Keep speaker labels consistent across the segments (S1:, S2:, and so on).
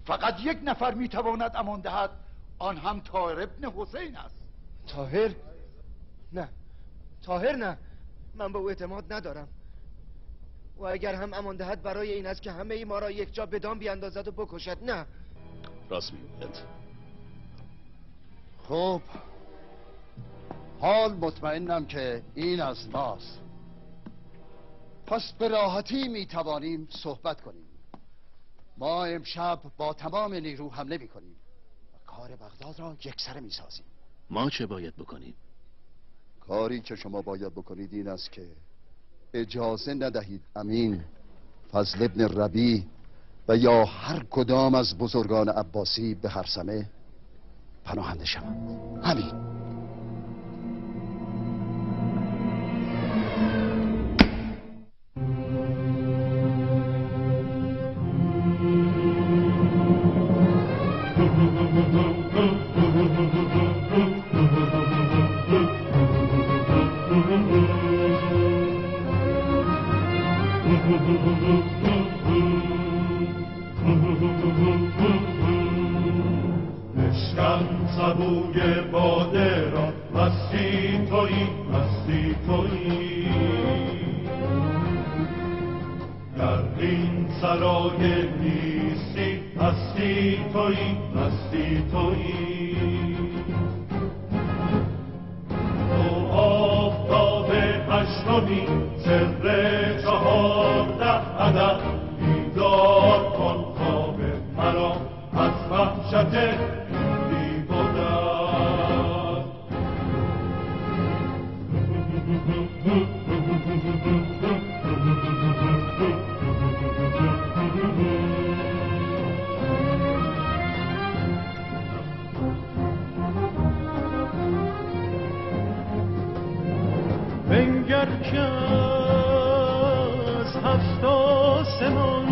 S1: فقط یک نفر میتواند امان دهد، آن هم طاهر ابن حسین است.
S2: طاهر؟ نه، طاهر نه، من به او اعتماد ندارم. و اگر هم امان دهد برای این است که همه ای ما را یک جا به دام بیاندازد و بکشد. نه،
S3: راست میگوید.
S4: خب حال مطمئنم که این از ماست، پس به راحتی میتوانیم صحبت کنیم. ما امشب با تمام نیرو حمله میکنیم و کار بغداد را یکسره میسازیم.
S3: ما چه باید بکنیم؟
S4: کاری که شما باید بکنید این است که اجازه ندهید امین، فضل ابن ربیع و یا هر کدام از بزرگان عباسی به هرسمه پناهنده شوند. همین.
S5: بشکن سبوی باده را، مستی تویی، مستی تویی. در این سرای نیستی، هستی تویی، هستی تویی. تو آفتاب هشتمی، سر 14 عدد، بیدار کن خواب مرا از وحشت
S6: بنگر که از 7 آسمان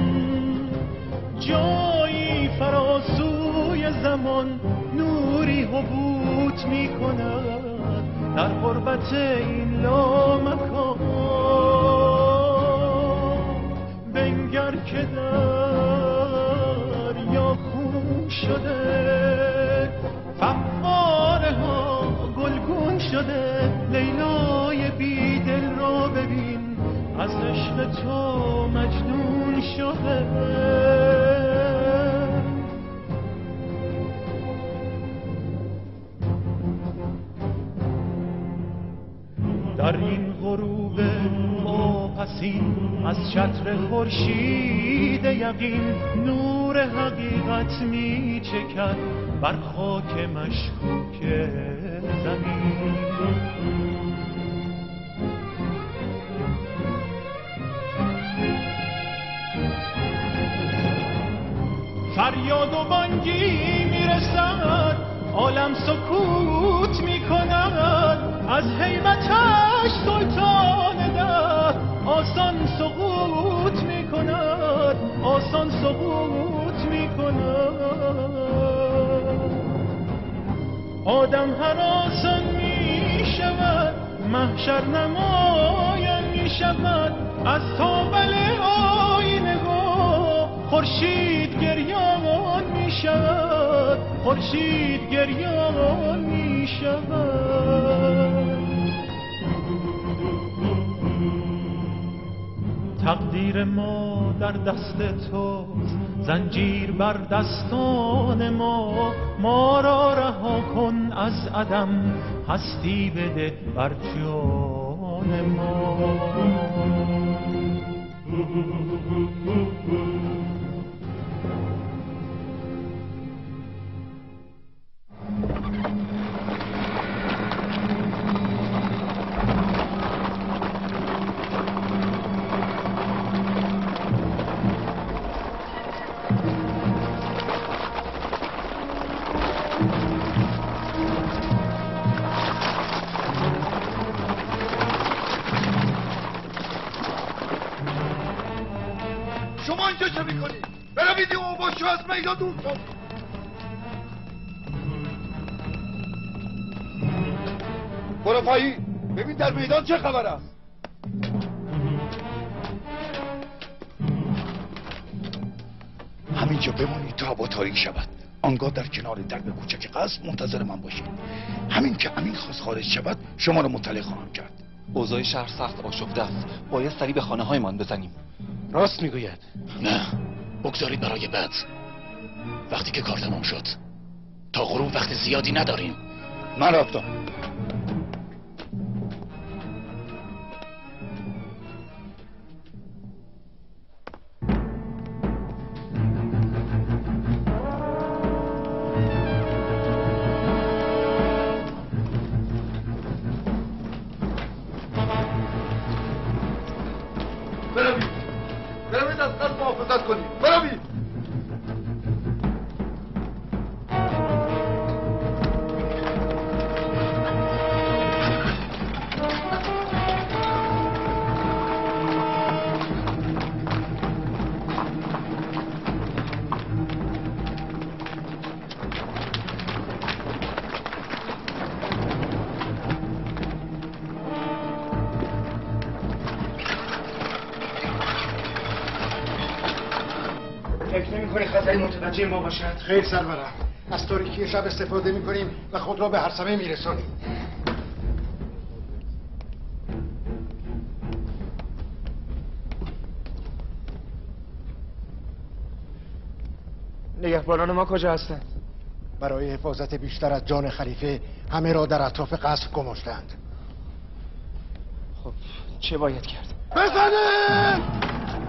S6: جایی فراسوی زمان نوری حبوط می کند در غربت این لامکان. بنگر که دریا خون شده، فواره ها گلگون شده. لیلای بی دل را ببین، از عشق تو مجنون شده. در این غروب واپسین از چتر خورشید یقین نور حقیقت می چکد بر خاک مشکوک زمین. فریاد و بانگی میرسد، عالم سکوت میکند. از هیبتش سلطان ده آسان سقوط میکند، آسان سقوط میکند. آدم هراسان میشود، محشر نمایان میشود. از تابل آینه ها خورشید گریان میشود، خورشید گریان میشود. تقدیر ما در دست توست، زنجیر بر دستان ما. ما را رها کن از عدم، هستی بده بر جان ما.
S1: شما اینجا چه میکنید؟ بروید این اوباشو از میدان دور کن. برو پایین ببین در میدان چه خبر است. همینجا بمونید تا هوا تاریک شود. آنگاه در کنار درب کوچک قصر منتظر من باشید. همین که امین خواست خارج شود شما را مطلع خواهم کرد.
S7: اوضاع شهر سخت آشفته است. باید سریع به خانه هایمان بزنیم.
S3: راست میگوید. نه، بگذارید برای بعد. وقتی که کار تمام شد. تا غروب وقت زیادی نداریم.
S1: من رفتم. بروید از قصد محافظت کنید. بروید.
S2: فکر نمی‌کنی خطری متوجه ما باشد؟
S8: خیر سرورم، از تاریکی شب استفاده می‌کنیم و خود را به هرثمه می‌رسانیم.
S2: نگهبانان ما کجا هستند؟
S8: برای حفاظت بیشتر از جان خلیفه همه را در اطراف قصر گماشتند.
S2: خب چه باید کرد؟
S8: بزنید!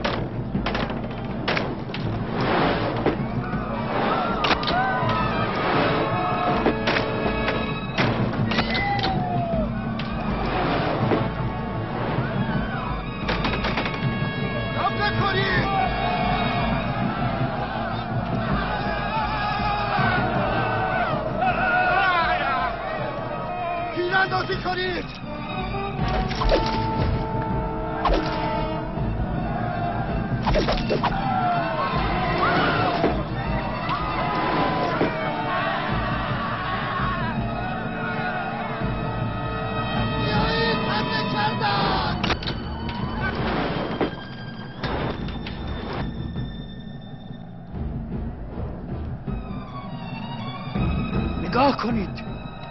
S1: تیراندازی کنید. بیایید حمله کردن.
S2: نگاه کنید.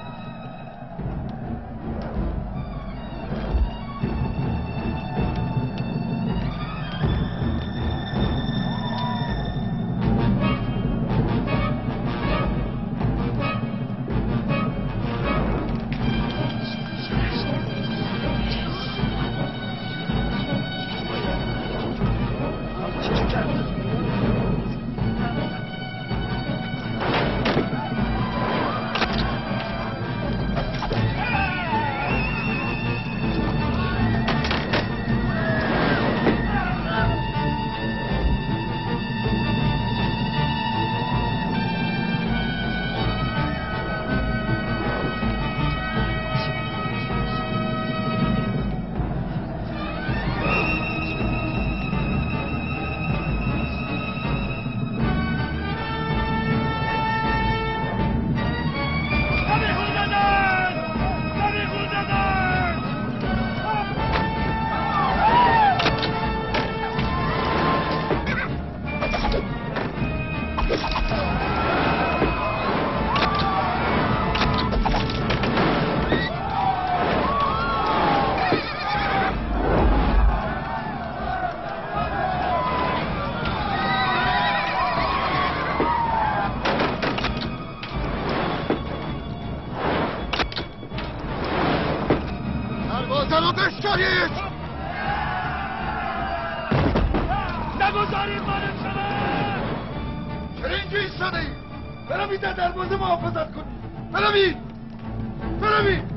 S1: رو بشکنید.
S5: نگذارید وارد شود.
S1: چرا اینجا ایستاده اید؟ بروید در دروازه محافظت کنید. بروید. بروید.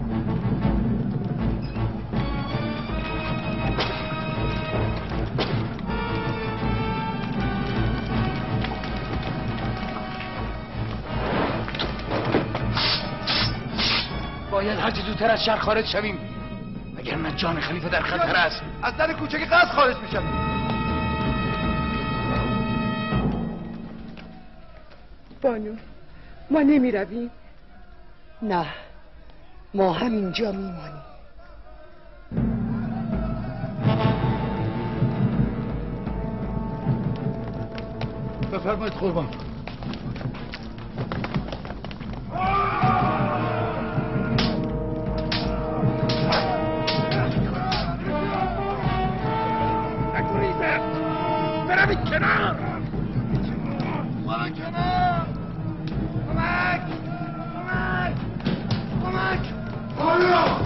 S2: باید هرچی زودتر از شهر خارج شویم، وگرنه جان خلیفه در خطر است.
S1: از در کوچه قصر خارج میشم.
S9: بانو، ما نمی رویم؟
S10: نه، ما همینجا میمانیم.
S1: بفرمایید قربان.
S5: بروید کنار. برو کنار. کمک. کمک. کمک. آیا.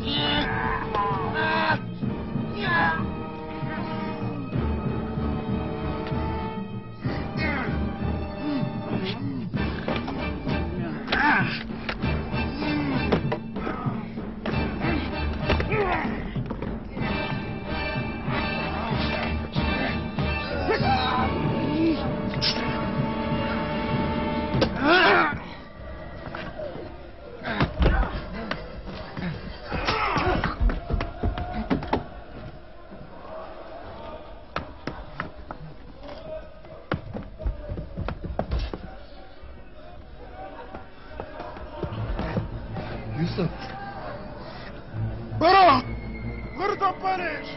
S5: برو دنبالش.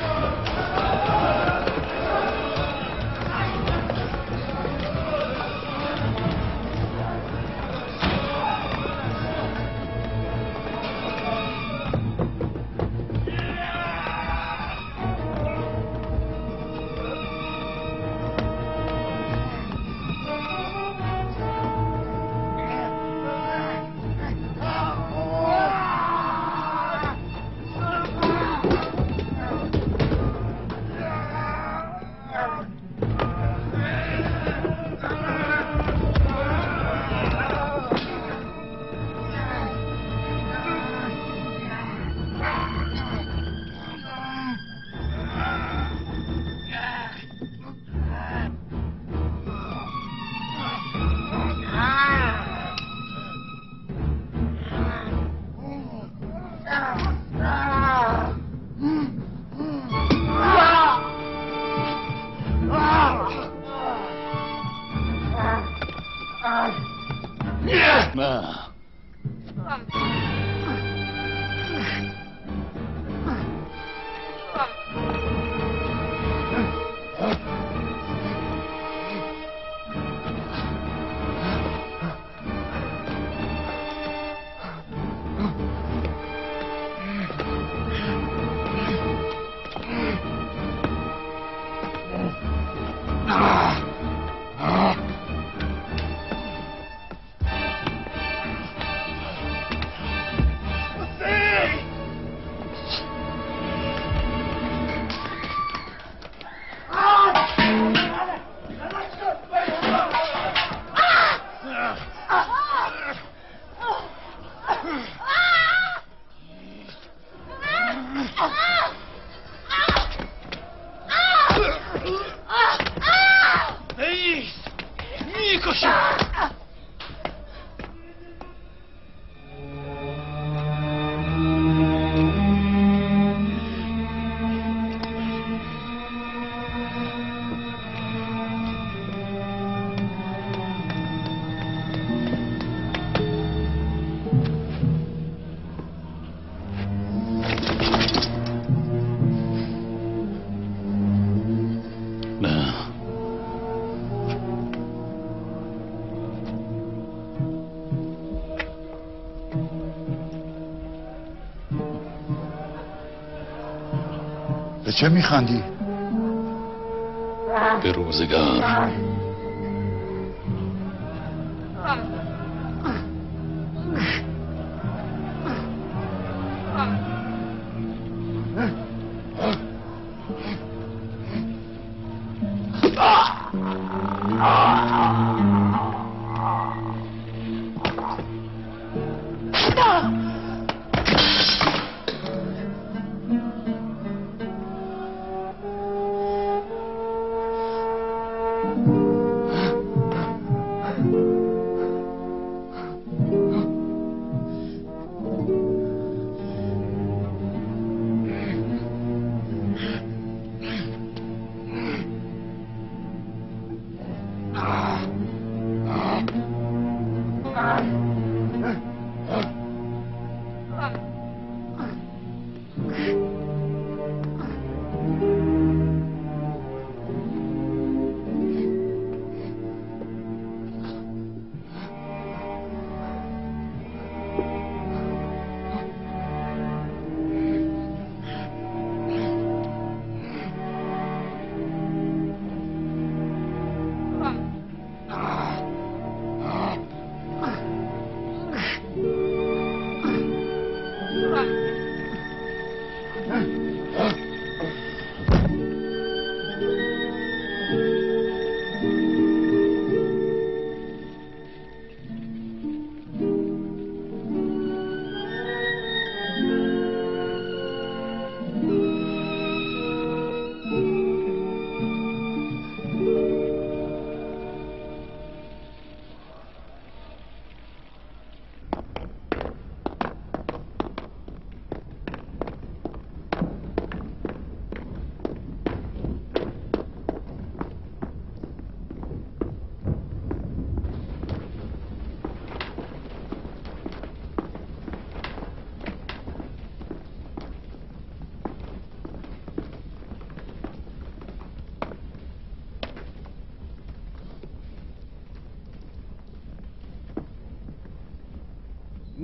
S1: به چه میخندی؟
S3: به روزگار.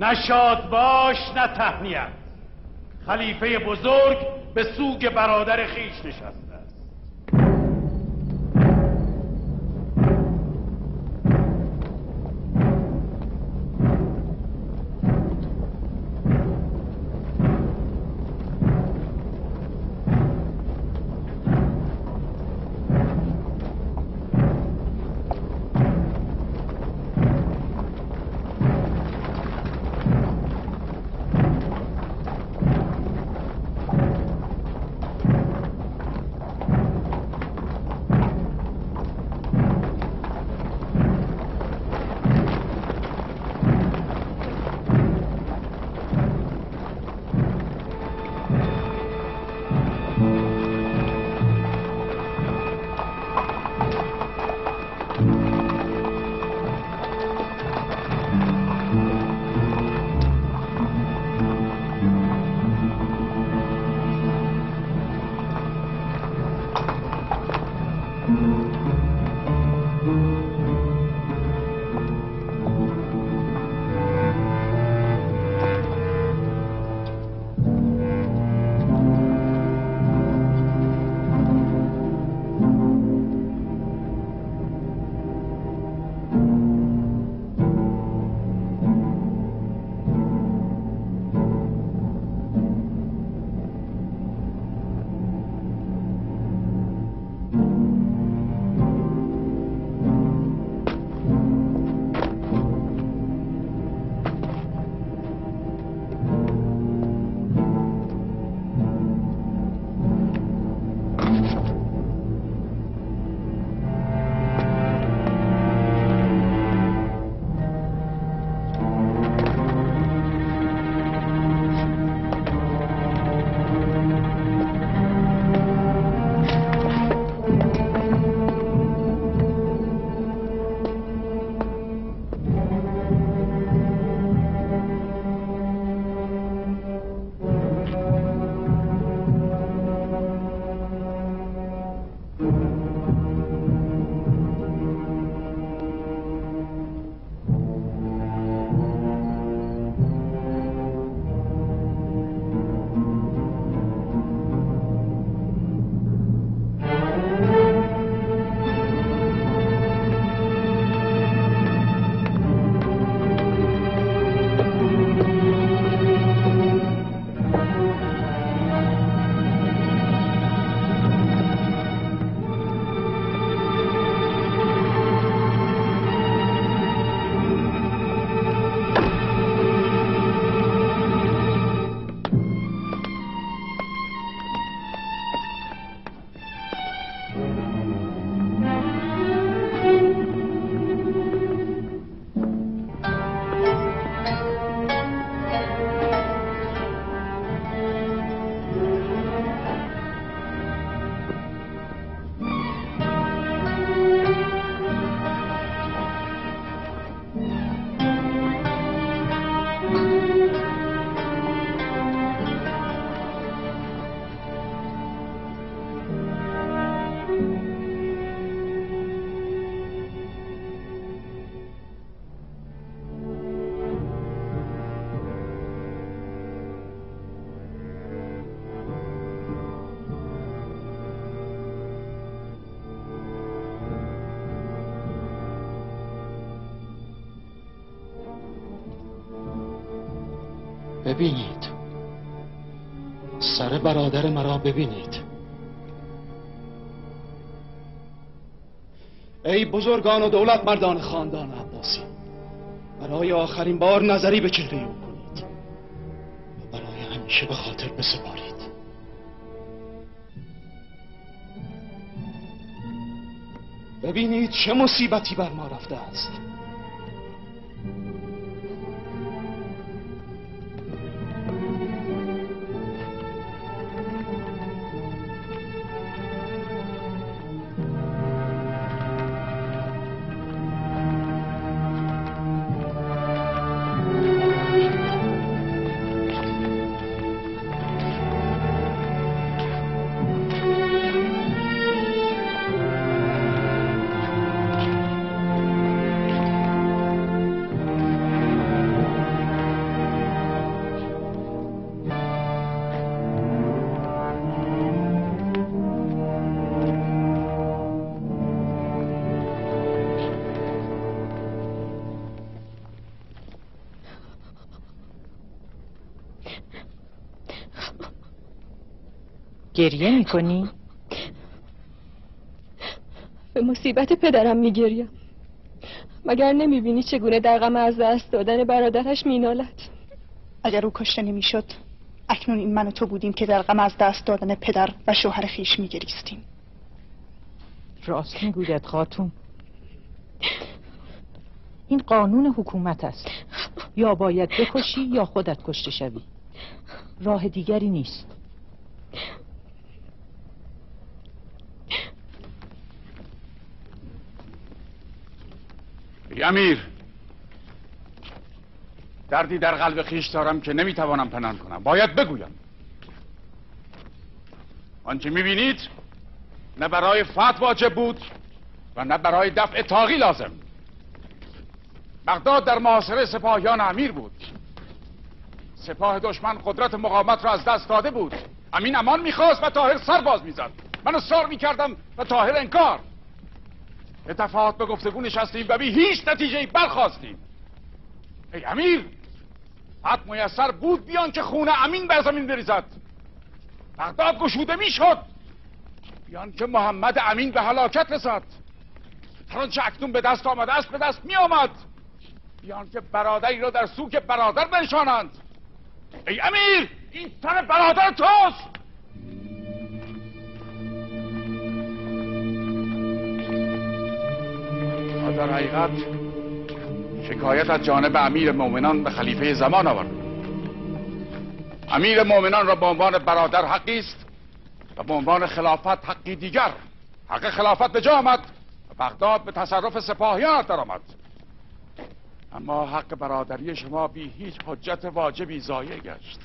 S6: نه شاد باش نه تهنیت. خلیفه بزرگ به سوگ برادر خیش نشسته.
S3: ببینید، سر برادر مرا ببینید. ای بزرگان و دولت مردان خاندان عباسی، برای آخرین بار نظری به چهره او کنید و برای همیشه به خاطر بسپارید. ببینید چه مصیبتی بر ما رفته است.
S11: گریه میکنی؟
S12: به مصیبت پدرم میگریم. مگر نمیبینی چگونه در غم از دست دادن برادرش مینالد؟
S13: اگر او کشته نمیشد اکنون این من و تو بودیم که در غم از دست دادن پدر و شوهر خیش میگریستیم.
S11: راست میگوید خاتون. این قانون حکومت است. یا باید بکشی یا خودت کشته شوی. راه دیگری نیست.
S6: ای امیر، دردی در قلب خیش دارم که نمیتوانم پنهان کنم. باید بگویم. آنچه میبینید نه برای فتح واجب بود و نه برای دفع طاغی لازم. بغداد در محاصره سپاهیان امیر بود. سپاه دشمن قدرت مقاومت را از دست داده بود. امین امان میخواست و طاهر سر باز میزد. من اصرار میکردم و طاهر انکار. به دفعات به گفتگو نشستیم و بی هیچ نتیجه‌ای برخاستیم. ای امیر، فتح میسر بود بیان که خون امین بر زمین بریزد. بغداد گشوده میشد بیان که محمد امین به هلاکت رسد. هر آنچه اکنون به دست آمده است به دست می آمد بیان که برادری را در سوگ برادر بنشانند. ای امیر، این تن برادر توست. در حقیقت شکایت از جانب امیر مومنان به خلیفه زمان آورد. امیر مومنان را به عنوان برادر حقی است و به عنوان خلافت حقی دیگر. حق خلافت به جا آمد و بغداد به تصرف سپاهیان در آمد. اما حق برادری شما بی هیچ حجت واجبی ضایع گشت.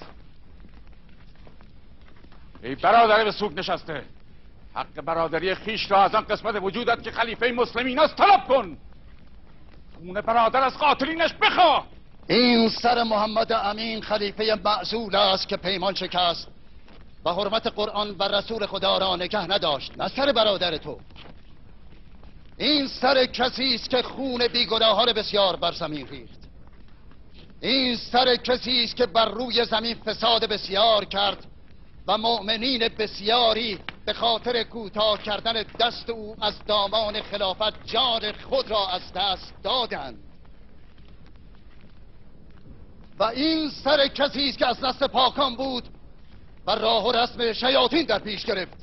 S6: ای برادر به سوگ نشسته، حق برادری خیش را از آن قسمت وجودت که خلیفه مسلمین است طلب کن. خون برادر از قاتلینش بخواه.
S4: این سر محمد امین خلیفه معزول است که پیمان شکست و حرمت قرآن و رسول خدا را نگه نداشت، نه سر برادر تو. این سر کسی است که خون بیگناهان بسیار بر زمین ریخت. این سر کسی است که بر روی زمین فساد بسیار کرد و مؤمنین بسیاری به خاطر کوتاه کردن دست او از دامان خلافت جان خود را از دست دادند. و این سر کسی است که از نسل پاکان بود و راه و رسم شیاطین در پیش گرفت.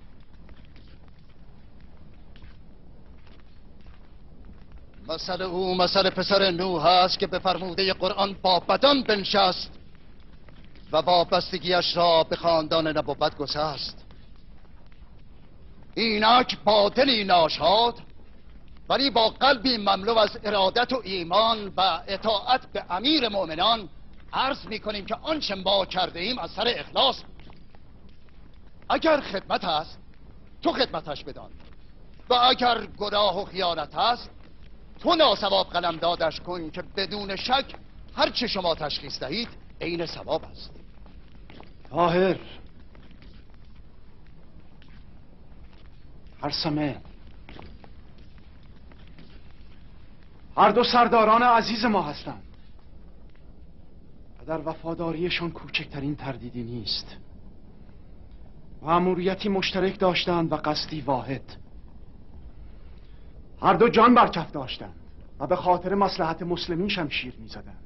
S4: مثل او مثل پسر نوح است که به فرموده قرآن با بدان بنشست و وابستگیش را به خاندان نبوت گسست. اینک با دلی ناشاد ولی با قلبی مملو از ارادت و ایمان و اطاعت به امیر مؤمنان عرض میکنیم که آنچه ما کرده ایم از سر اخلاص بود. اگر خدمت است تو خدمتش بدان و اگر گناه و خیانت است تو ناصواب قلم دادش کن که بدون شک هر چه شما تشخیص دهید عین ثواب است.
S3: طاهر، هرسمه، هر دو سرداران عزیز ما هستند و در وفاداریشان کوچکترین تردیدی نیست. مأموریتی مشترک داشتند و قصدی واحد. هر دو جان بر کف داشتند و به خاطر مصلحت مسلمین شمشیر می‌زدند.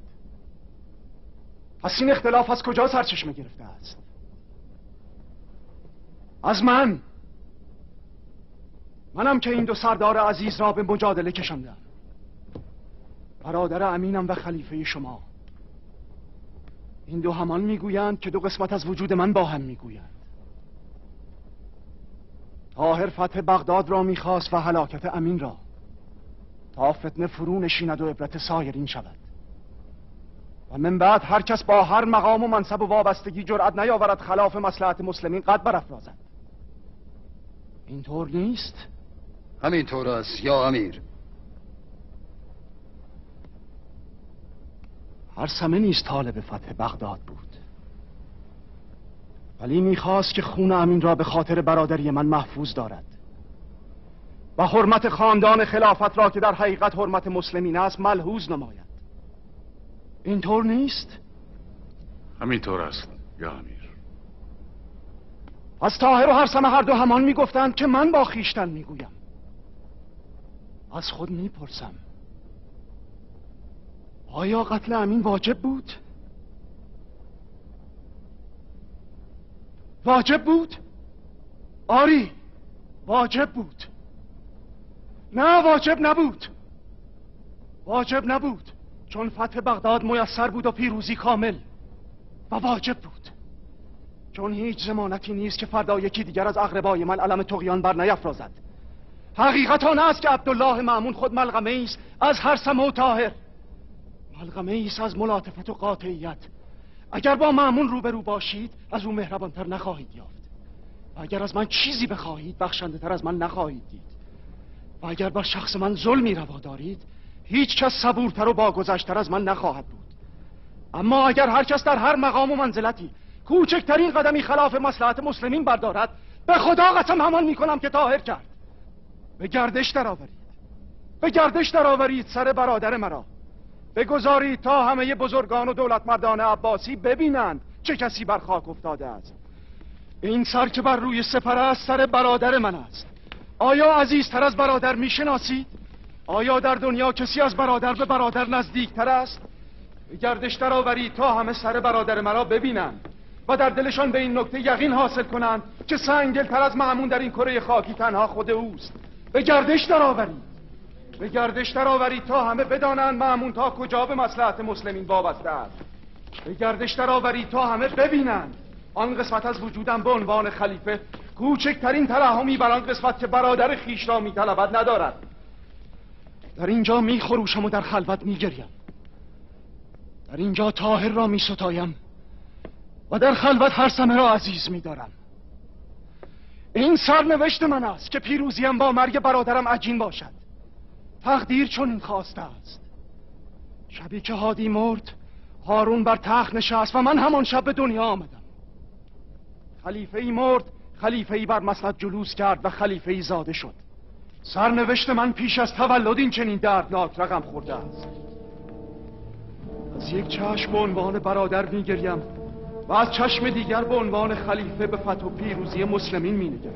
S3: پس این اختلاف از کجا سرچشمه گرفته است؟ از منم که این دو سردار عزیز را به مجادله کشاندم. برادر امینم و خلیفه شما. این دو همان میگویند که دو قسمت از وجود من با هم میگویند. طاهر فتح بغداد را میخواست و هلاکت امین را، تا فتنه فرو نشیند و عبرت سایرین شود و من بعد هر کس با هر مقام و منصب و وابستگی جرأت نیاورد خلاف مصلحت مسلمین قد برافرازد. اینطور نیست؟
S4: همینطور است یا امیر.
S3: هرسمه نیز طالب فتح بغداد بود، ولی میخواست که خون امین را به خاطر برادری من محفوظ دارد و حرمت خاندان خلافت را که در حقیقت حرمت مسلمین است ملحوظ نماید. اینطور نیست؟
S6: همینطور است یا امیر.
S3: از طاهر و هرثمه هر دو همان میگفتند که من با خویشتن میگویم. از خود میپرسم آیا قتل امین واجب بود؟ واجب بود؟ آری واجب بود. نه واجب نبود. واجب نبود چون فتح بغداد میسر بود و پیروزی کامل، و واجب بود چون هیچ ضمانتی نیست که فردا یکی دیگر از اقربای من علم طغیان بر نیفرازد. حقیقت آن است که عبدالله مأمون خود ملغمه است از هرثمه و طاهر، ملغمه است از ملاطفت و قاطعیت. اگر با مأمون روبرو باشید از او مهربانتر نخواهید یافت، و اگر از من چیزی بخواهید بخشنده تر از من نخواهید دید، و اگر بر شخص من ظلمی روا دارید هیچ کس صبورتر و باگذشتر از من نخواهد بود. اما اگر هر کس در هر مقام و منزلتی کوچکترین قدمی خلاف مصلحت مسلمین بردارد، به خدا قسم همان میکنم که طاهر کرد. به گردش درآورید، به گردش درآورید سر برادر مرا. بگذارید تا همه بزرگان و دولتمردان عباسی ببینند چه کسی بر خاک افتاده است. این سر که بر روی سپر است سر برادر من است. آیا عزیزتر از برادر میشناسید؟ آیا در دنیا کسی از برادر به برادر نزدیکتر است؟ به گردش درآورید تا همه سر برادر مرا ببینند و در دلشان به این نکته یقین حاصل کنند که سنگدل‌تر از مأمون در این کره خاکی تنها خود اوست. به گردش درآورید، به گردش درآورید تا همه بدانند مأمون تا کجا به مصلحت مسلمین وابسته است. به گردش درآورید تا همه ببینند آن قسمت از وجودم به عنوان خلیفه کوچکترین ترحمی بر آن قسمت که برادر خویش را میطلبد ندارد. در اینجا میخروشم و در خلوت میگریم، در اینجا طاهر را میستایم و در خلوت هرثمه را عزیز میدارم. این سرنوشت من است که پیروزیم با مرگ برادرم عجین باشد. تقدیر چون این خواسته است. شبی که هادی مرد هارون بر تخت نشست و من همان شب به دنیا آمدم. خلیفه ای مرد، خلیفه ای بر مسند جلوس کرد و خلیفه ای زاده شد. سرنوشت من پیش از تولد این چنین دردناک رقم خورده است. از یک چشم به عنوان برادر میگریم و از چشم دیگر به عنوان خلیفه به فتح و پیروزی مسلمین مینگرم.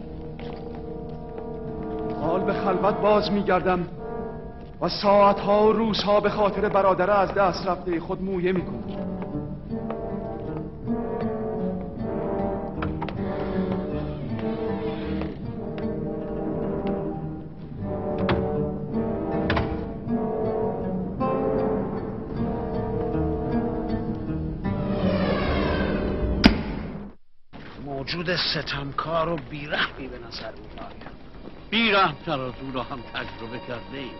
S3: حال به خلوت باز میگردم و ساعتها و روزها به خاطر برادر از دست رفته خود مویه میکنم.
S14: موجود ستمکار و بیرحمی به نظر می آید. بیرحمتر از او را هم تجربه کرده ایم.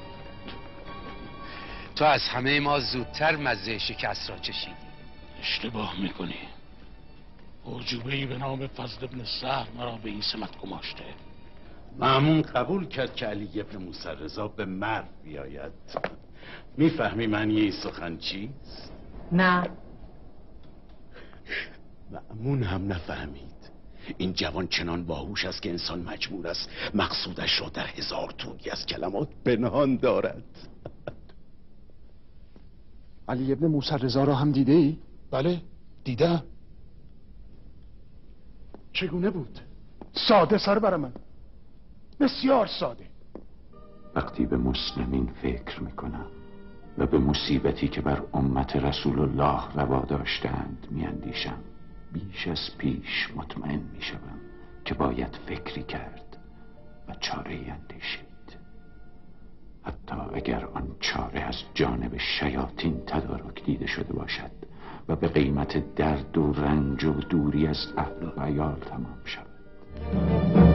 S15: تو از همه ما زودتر مزه شکست را چشیدی.
S14: اشتباه میکنی. عجوبه‌ای به نام فضل ابن سهل مرا به این سمت گماشته. مأمون قبول کرد که علی ابن موسی رضا به مرگ بیاید. میفهمی معنی این سخن چیست؟
S11: نه.
S14: مأمون هم نفهمید. این جوان چنان باهوش است که انسان مجبور است مقصودش را در هزار تویی از کلمات پنهان دارد.
S3: علی ابن موسی رضا را هم دیده ای؟
S14: بله دیدم.
S3: چگونه بود؟
S5: ساده سر بر من، بسیار ساده.
S16: وقتی به مسلمین فکر میکنم و به مصیبتی که بر امت رسول الله روا داشتند میاندیشم، بیش از پیش مطمئن میشوم که باید فکری کرد و چاره‌ای اندیشید، حتی اگر آن چاره از جانب شیاطین تدارک دیده شده باشد و به قیمت درد و رنج و دوری از اهل و عیال تمام شود.